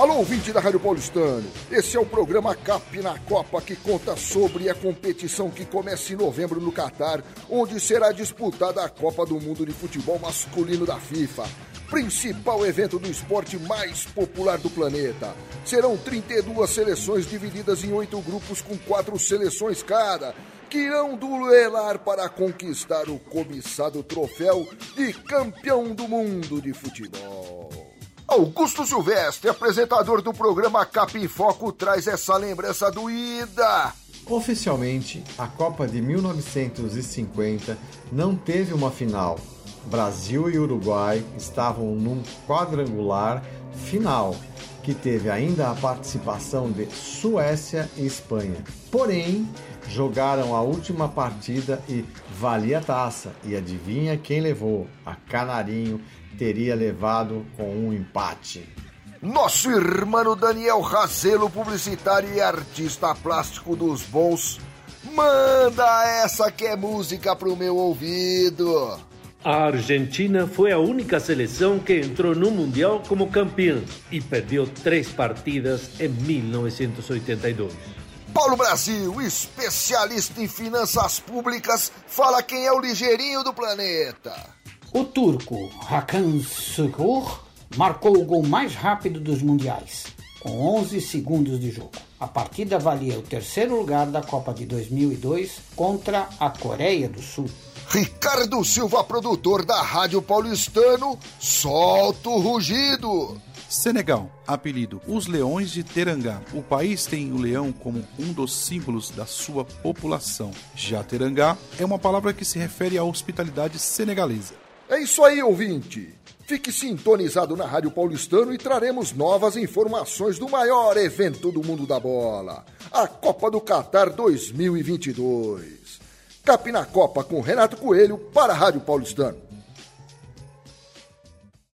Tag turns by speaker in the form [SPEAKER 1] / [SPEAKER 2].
[SPEAKER 1] Alô, ouvinte da Rádio Paulistano, esse é o programa Cap na Copa, que conta sobre a competição que começa em novembro no Catar, onde será disputada a Copa do Mundo de Futebol Masculino da FIFA, principal evento do esporte mais popular do planeta. Serão 32 seleções divididas em 8 grupos com 4 seleções cada, que irão duelar para conquistar o cobiçado troféu de campeão do mundo de futebol. Augusto Silvestre, apresentador do programa Cap em Foco, traz essa lembrança doída.
[SPEAKER 2] Oficialmente, a Copa de 1950 não teve uma final. Brasil e Uruguai estavam num quadrangular final, que teve ainda a participação de Suécia e Espanha. Porém, jogaram a última partida e valia a taça. E adivinha quem levou? A Canarinho teria levado com um empate.
[SPEAKER 1] Nosso irmão Daniel Razelo, publicitário e artista plástico dos bons, manda essa que é música pro meu ouvido.
[SPEAKER 3] A Argentina foi a única seleção que entrou no Mundial como campeã e perdeu 3 partidas em 1982.
[SPEAKER 1] Paulo Brasil, especialista em finanças públicas, fala quem é o ligeirinho do planeta.
[SPEAKER 4] O turco Hakan Şükür marcou o gol mais rápido dos mundiais, com 11 segundos de jogo. A partida valia o 3º lugar da Copa de 2002 contra a Coreia do Sul.
[SPEAKER 1] Ricardo Silva, produtor da Rádio Paulistano, solta o rugido.
[SPEAKER 5] Senegal, apelido Os Leões de Terangá. O país tem o leão como um dos símbolos da sua população. Já Terangá é uma palavra que se refere à hospitalidade senegalesa.
[SPEAKER 1] É isso aí, ouvinte. Fique sintonizado na Rádio Paulistano e traremos novas informações do maior evento do mundo da bola, a Copa do Catar 2022. Cap na Copa com Renato Coelho para a Rádio Paulistano.